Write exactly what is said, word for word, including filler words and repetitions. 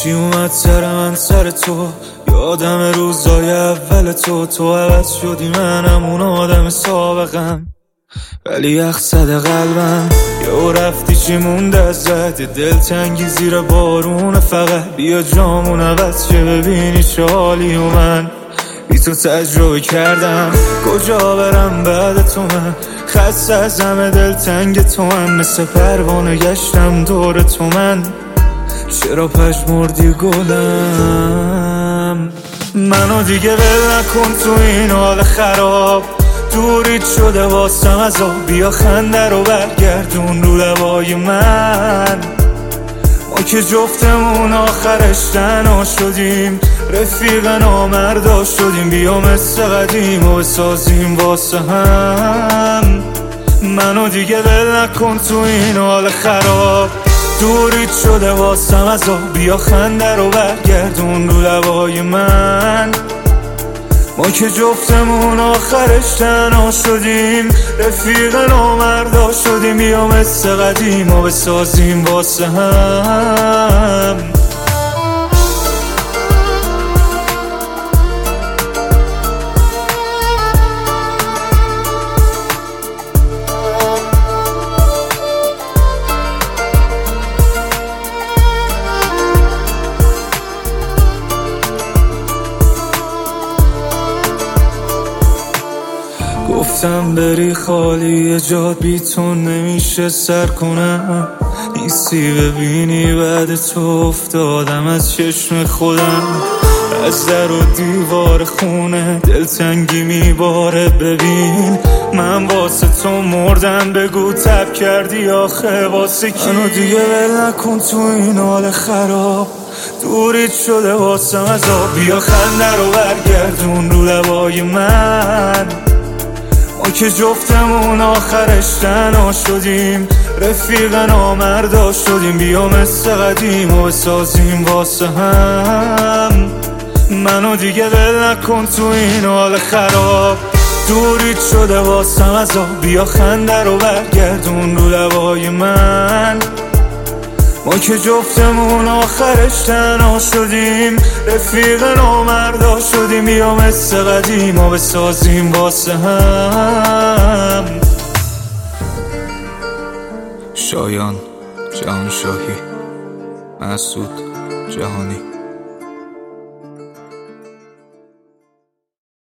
چی اومد سر من سر تو، یادم روزای اول تو تو عوض شدی منم اون آدم سابقم، ولی یخ زده قلبم. یهو رفتی چی مونده ازت، دلتنگی زیر بارون، فقط بیا جامون عوض شه ببینی چه حالی. و من بی تو تجربه کردم کجا برم بعد تو، من خسته از همه دلتنگ تو، من مثل پروانه گشتم دور تو، من چرا پژمردی گلم. منو دیگه ول نکن تو این حال خراب، دوریت شده واسم از آب، بیا خنده رو برگردون رو لبای من. ما که جفتمون آخرش تنها شدیم، رفیق نامردا شدیم، بیا مثل قدیم و بسازیم واسه هم. منو دیگه ول نکن تو این حال خراب، دوریت شده واسم از آب، بیا خنده رو برگردون رو لبای من. ما که جفتمون آخرش تنها شدیم، رفیق نامردا شدیم، بیا مثل قدیم و بسازیم واسه هم. گفتم بری خالی جا بی تو نمیشه سر کنم، نیستی ببینی بعد تو افتادم از چشم خودم. از در و دیوار خونه دلتنگی میباره، ببین من واسه تو مردم، بگو تب کردی آخه واسه کی. منو دیگه ول نکن تو این حال خراب، دوریت شده واسم از آب، بیا خنده رو برگردون رو لبای من. ما که جفتمون آخرش تنها شدیم، رفیق نامردا شدیم، بیا مثل قدیم و بسازیم واسه هم. منو دیگه ول نکن تو این حال خراب، دوریت شده واسم از آب، بیا خنده رو برگردون رو لبای من. ما که جفتمون آخرش تنها شدیم، رفیق نامردا شدیم، بیا مثل قدیم و بسازیم واسه هم. شایان جهانشاهی، مسعود جهانی.